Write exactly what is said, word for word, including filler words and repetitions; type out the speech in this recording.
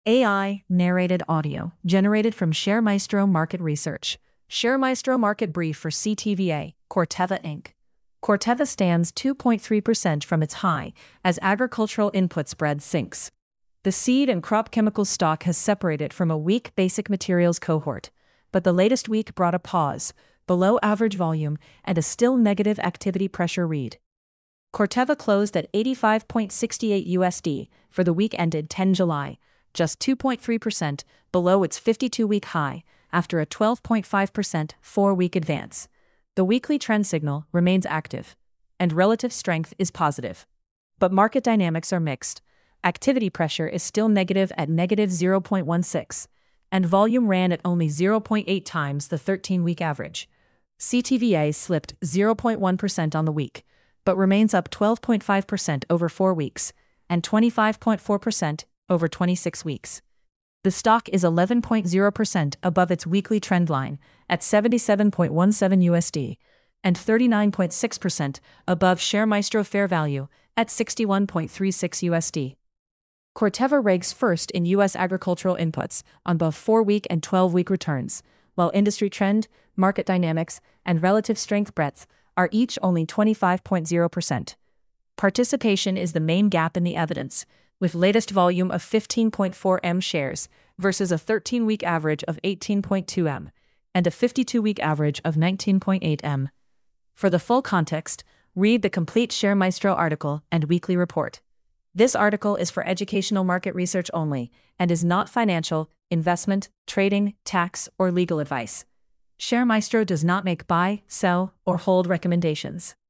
A I narrated audio generated from ShareMaestro Market Research. ShareMaestro Market Brief for C T V A, Corteva Incorporated. Corteva stands two point three percent from its high as agricultural input spread sinks. The seed and crop chemicals stock has separated from a weak basic materials cohort, but the latest week brought a pause, below average volume, and a still negative activity pressure read. Corteva closed at eighty-five point six eight U S D for the week ended the tenth of July, just two point three percent below its fifty-two-week high after a twelve point five percent four-week advance. The weekly trend signal remains active, and relative strength is positive. But market dynamics are mixed. Activity pressure is still negative at negative zero point one six, and volume ran at only zero point eight times the thirteen-week average. C T V A slipped zero point one percent on the week, but remains up twelve point five percent over four weeks and twenty-five point four percent over twenty-six weeks. The stock is eleven point zero percent above its weekly trend line at seventy-seven point one seven U S D and thirty-nine point six percent above ShareMaestro fair value at sixty-one point three six U S D. Corteva ranks first in U S agricultural inputs on both four-week and twelve-week returns, while industry trend, market dynamics, and relative strength breadth are each only twenty-five point zero percent. Participation is the main gap in the evidence, with latest volume of fifteen point four million shares versus a thirteen-week average of eighteen point two million and a fifty-two-week average of nineteen point eight million. For the full context, read the complete ShareMaestro article and weekly report. This article is for educational market research only and is not financial, investment, trading, tax, or legal advice. ShareMaestro does not make buy, sell, or hold recommendations.